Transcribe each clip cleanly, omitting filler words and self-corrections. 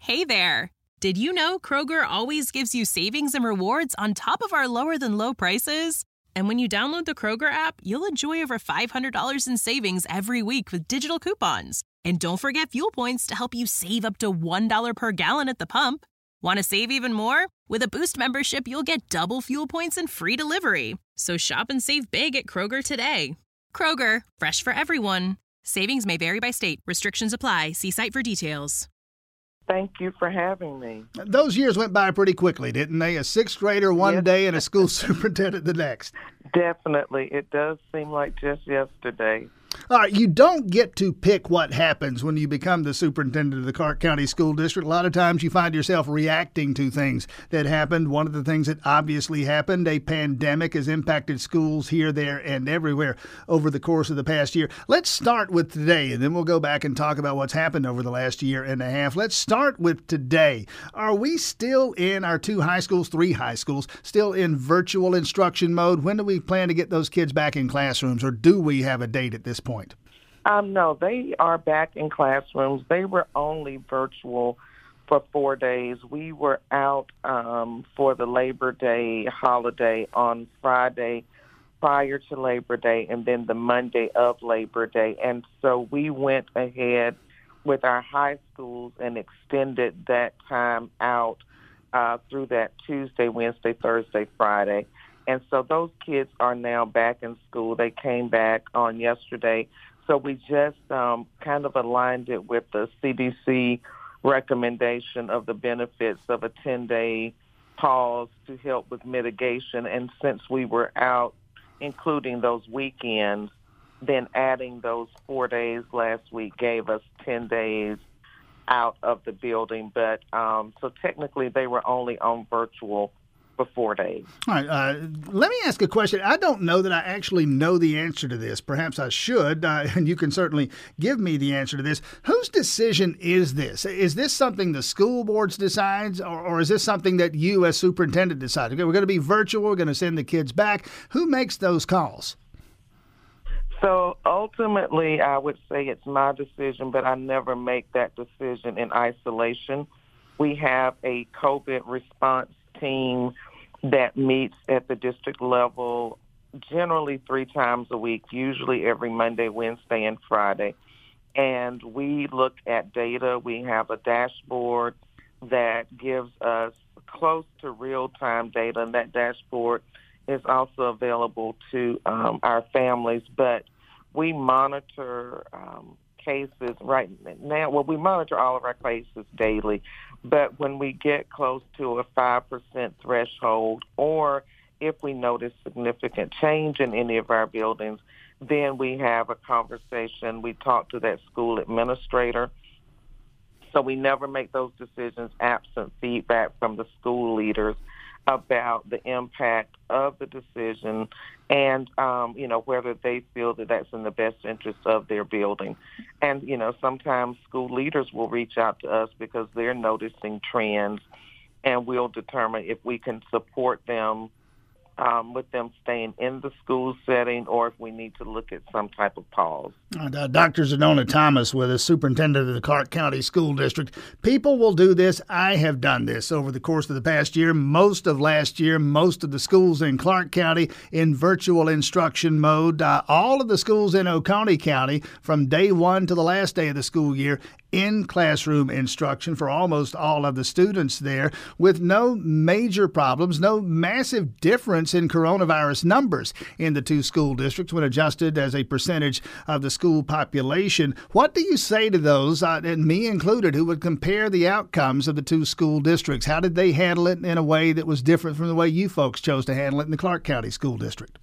Hey there! Did you know Kroger always gives you savings and rewards on top of our lower-than-low prices? And when you download the Kroger app, you'll enjoy over $500 in savings every week with digital coupons. And don't forget fuel points to help you save up to $1 per gallon at the pump. Want to save even more? With a Boost membership, you'll get double fuel points and free delivery. So shop and save big at Kroger today. Kroger, fresh for everyone. Savings may vary by state. Restrictions apply. See site for details. Thank you for having me. Those years went by pretty quickly, didn't they? A sixth grader one day and a school superintendent the next. Definitely. It does seem like just yesterday. All right, you don't get to pick what happens when you become the superintendent of the Clark County School District. A lot of times you find yourself reacting to things that happened. One of the things that obviously happened, a pandemic has impacted schools here, there, and everywhere over the course of the past year. Let's start with today, and then we'll go back and talk about what's happened over the last year and a half. Let's start with today. Are we still in our three high schools, still in virtual instruction mode? When do we plan to get those kids back in classrooms, or do we have a date at this point? No, they are back in classrooms. They were only virtual for 4 days. We were out for the Labor Day holiday on Friday prior to Labor Day and then the Monday of Labor Day. And so we went ahead with our high schools and extended that time out through that Tuesday, Wednesday, Thursday, Friday. And so those kids are now back in school. They came back on yesterday. So we just kind of aligned it with the CDC recommendation of the benefits of a 10-day pause to help with mitigation. And since we were out, including those weekends, then adding those 4 days last week gave us 10 days out of the building. But so technically they were only on virtual for 4 days. All right. Let me ask a question. I don't know that I actually know the answer to this. Perhaps I should, and you can certainly give me the answer to this. Whose decision is this? Is this something the school boards decides, or is this something that you as superintendent decide? Okay, we're going to be virtual. We're going to send the kids back. Who makes those calls? So ultimately, I would say it's my decision, but I never make that decision in isolation. We have a COVID response team that meets at the district level generally 3 times a week, usually every Monday, Wednesday, and Friday. And we look at data. We have a dashboard that gives us close to real-time data, and that dashboard is also available to our families. But we monitor cases right now. Well, we monitor all of our cases daily. But when we get close to a 5% threshold, or if we notice significant change in any of our buildings, then we have a conversation. We talk to that school administrator. So we never make those decisions absent feedback from the school leaders about the impact of the decision and, whether they feel that that's in the best interest of their building. And, sometimes school leaders will reach out to us because they're noticing trends, and we'll determine if we can support them with them staying in the school setting, or if we need to look at some type of pause. Dr. Zadona Thomas with us, superintendent of the Clark County School District. People will do this. I have done this over the course of the past year. Most of last year, most of the schools in Clark County in virtual instruction mode. All of the schools in Oconee County from day one to the last day of the school year in classroom instruction for almost all of the students there, with no major problems, no massive difference in coronavirus numbers in the 2 school districts when adjusted as a percentage of the school population. What do you say to those, and me included, who would compare the outcomes of the 2 school districts? How did they handle it in a way that was different from the way you folks chose to handle it in the Clark County School District?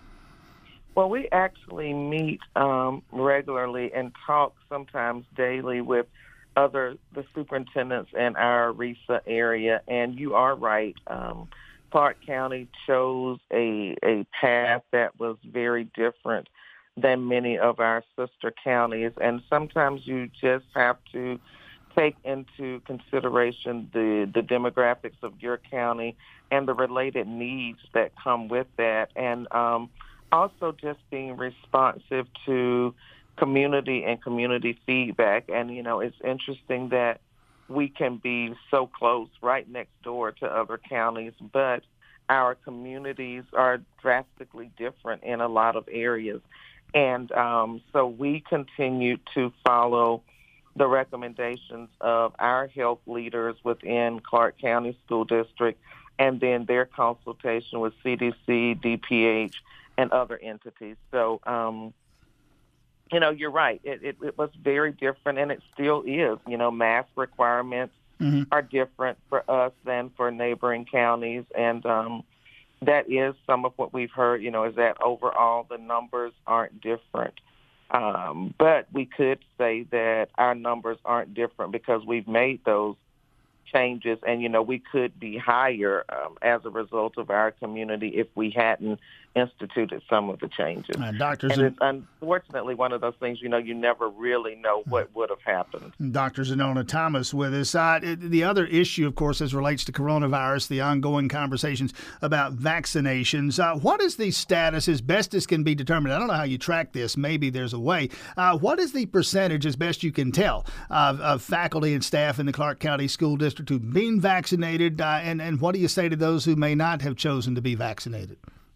Well, we actually meet regularly and talk sometimes daily with the superintendents in our RESA area. And you are right. Clark County chose a path that was very different than many of our sister counties. And sometimes you just have to take into consideration the demographics of your county and the related needs that come with that. And also just being responsive to community and community feedback. And, it's interesting that we can be so close, right next door to other counties, but our communities are drastically different in a lot of areas. And so we continue to follow the recommendations of our health leaders within Clark County School District, and then their consultation with CDC, DPH, and other entities. So, you're right. It was very different, and it still is. Mask requirements are different for us than for neighboring counties, and that is some of what we've heard, is that overall the numbers aren't different. But we could say that our numbers aren't different because we've made those changes, and we could be higher as a result of our community if we hadn't instituted some of the changes. Doctors, and it's unfortunately one of those things, you never really know what would have happened. Dr. Zenona Thomas with us. The other issue, of course, as relates to coronavirus, the ongoing conversations about vaccinations. What is the status, as best as can be determined? I don't know how you track this. Maybe there's a way. What is the percentage, as best you can tell, of faculty and staff in the Clark County School District who've been vaccinated, and what do you say to those who may not have chosen to be vaccinated?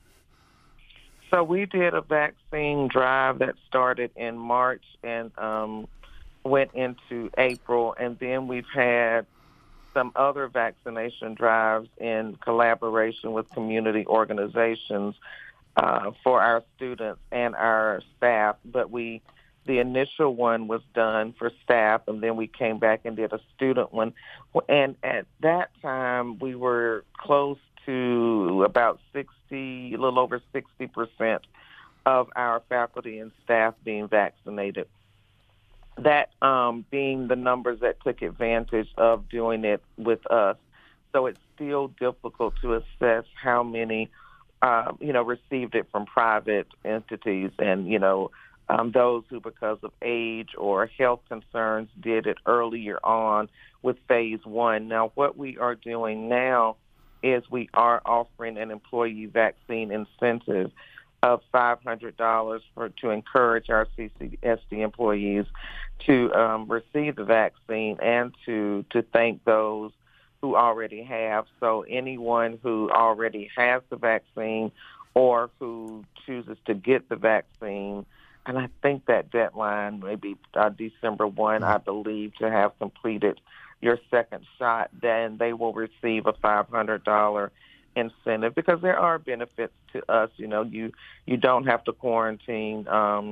So we did a vaccine drive that started in March and went into April, and then we've had some other vaccination drives in collaboration with community organizations for our students and our staff. But the initial one was done for staff, and then we came back and did a student one. And at that time, we were close to about a little over 60% of our faculty and staff being vaccinated. That being the numbers that took advantage of doing it with us. So it's still difficult to assess how many, received it from private entities and, those who, because of age or health concerns, did it earlier on with phase one. Now, what we are doing now is we are offering an employee vaccine incentive of $500 to encourage our CCSD employees to receive the vaccine and to thank those who already have. So anyone who already has the vaccine or who chooses to get the vaccine, and I think that deadline may be December 1, I believe, to have completed your second shot, then they will receive a $500 incentive because there are benefits to us. You don't have to quarantine,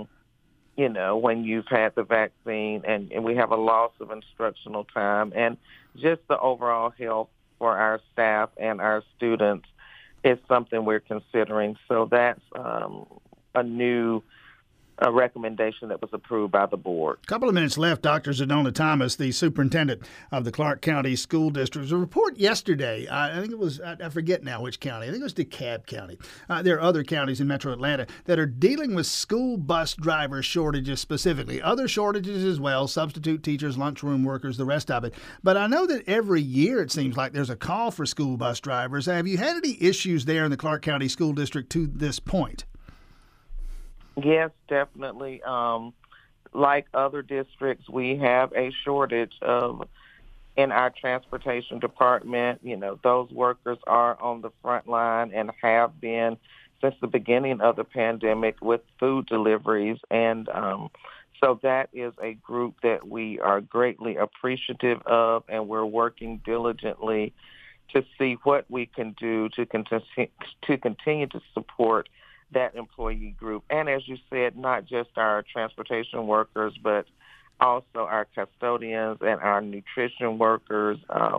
when you've had the vaccine, and we have a loss of instructional time, and just the overall health for our staff and our students is something we're considering. So that's a new recommendation that was approved by the board. A couple of minutes left. Dr. Zenona Thomas, the superintendent of the Clark County School District. There was a report yesterday, I think it was, I forget now which county, I think it was DeKalb County. There are other counties in metro Atlanta that are dealing with school bus driver shortages specifically. Other shortages as well, substitute teachers, lunchroom workers, the rest of it. But I know that every year it seems like there's a call for school bus drivers. Have you had any issues there in the Clark County School District to this point? Yes, definitely. Like other districts, we have a shortage in our transportation department. Those workers are on the front line and have been since the beginning of the pandemic with food deliveries. And so that is a group that we are greatly appreciative of, and we're working diligently to see what we can do to continue to support that employee group. And as you said, not just our transportation workers, but also our custodians and our nutrition workers.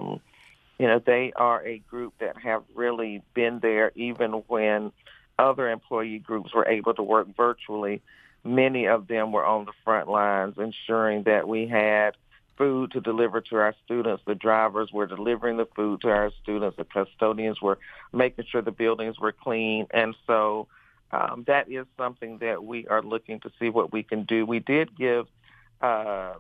They are a group that have really been there even when other employee groups were able to work virtually. Many of them were on the front lines ensuring that we had food to deliver to our students. The drivers were delivering the food to our students. The custodians were making sure the buildings were clean. And so that is something that we are looking to see what we can do. We did give a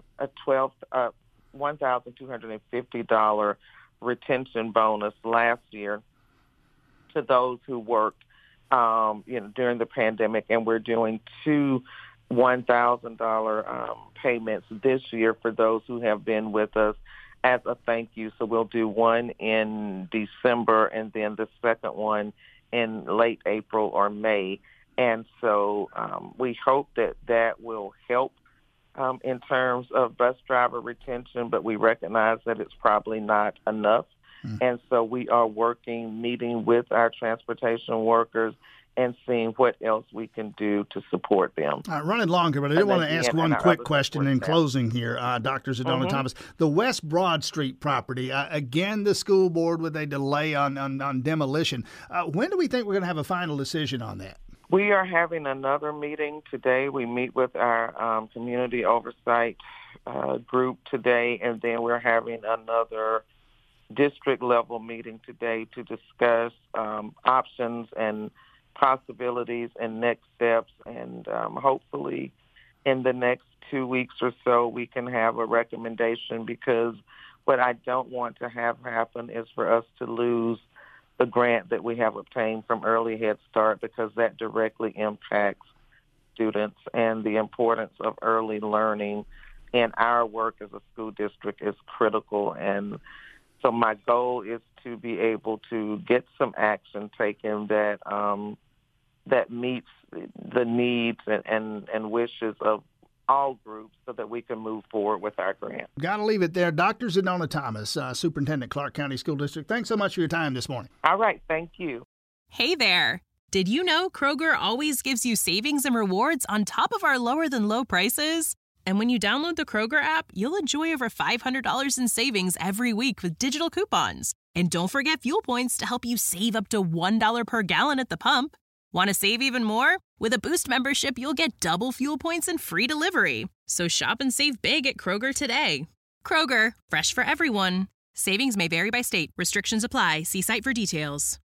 $1,250 retention bonus last year to those who worked during the pandemic, and we're doing two $1,000 payments this year for those who have been with us as a thank you. So we'll do one in December and then the second one in late April or May. And so we hope that will help in terms of bus driver retention, but we recognize that it's probably not enough. And so we are meeting with our transportation workers and seeing what else we can do to support them. Running longer, but I did want to ask one quick question in closing here, Dr. Zidona Thomas. The West Broad Street property, again, the school board with a delay on demolition. When do we think we're going to have a final decision on that? We are having another meeting today. We meet with our community oversight group today, and then we're having another district-level meeting today to discuss options and possibilities and next steps. And hopefully in the next 2 weeks or so, we can have a recommendation, because what I don't want to have happen is for us to lose the grant that we have obtained from Early Head Start, because that directly impacts students, and the importance of early learning in our work as a school district is critical. And so my goal is to be able to get some action taken that meets the needs and wishes of all groups, so that we can move forward with our grant. Got to leave it there. Dr. Zidona Thomas, Superintendent, Clark County School District, thanks so much for your time this morning. All right. Thank you. Hey there. Did you know Kroger always gives you savings and rewards on top of our lower than low prices? And when you download the Kroger app, you'll enjoy over $500 in savings every week with digital coupons. And don't forget fuel points to help you save up to $1 per gallon at the pump. Want to save even more? With a Boost membership, you'll get double fuel points and free delivery. So shop and save big at Kroger today. Kroger, fresh for everyone. Savings may vary by state. Restrictions apply. See site for details.